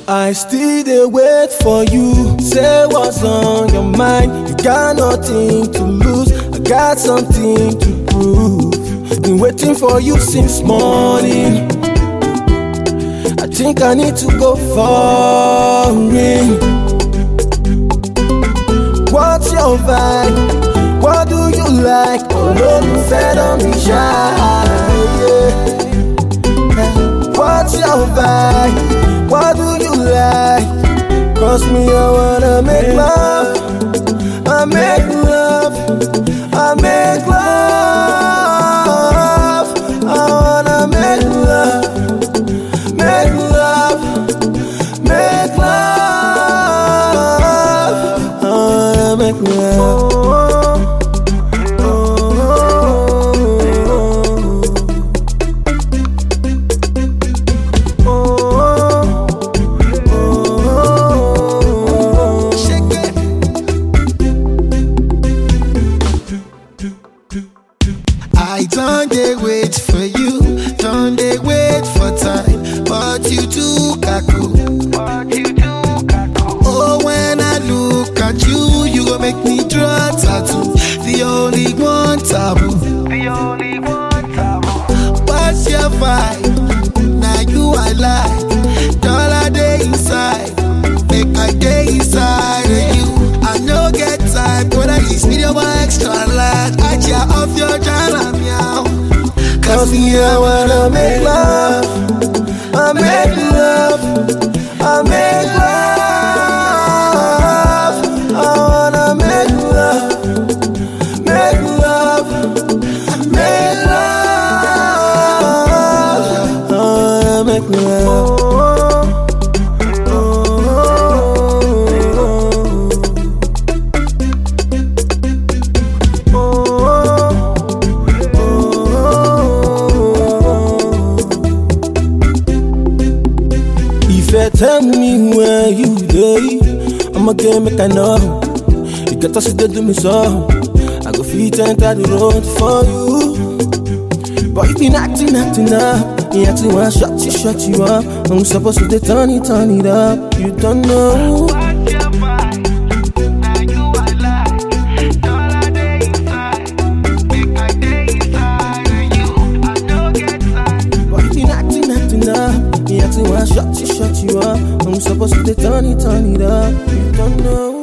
I still dey wait for you. Say what's on your mind. You got nothing to lose. I got something to prove. Been waiting for you since morning. I think I need to go foreign. What's your vibe? What do you like? Olólùfẹ́ don be shy. What's your vibe? What do you like? Cause me, I wanna make love. I make love. I make love. I wanna make love. Make love. Make love. I wanna make love. I don't dey wait for you, don't dey wait for time, but you too kaku. Oh, when I look at you, you gon' make me draw tattoo. The only one taboo. What's your vibe? Now you I like. Dollar day inside, make my day inside of you. I no get time, but I just need your extra light. I tear off your jam meow. Cause me, I wanna make love. I make love. I make love. I wanna make love. Make love. Make love. I wanna make love. If you tell me where you dey, I'ma get make I know. You got to see they do me so. I go fit enter the road for you. But if you acting up, you acting one shut you up. I'm supposed to turn it up. You don't know. Shut you up. I'm supposed to turn it up. You don't know.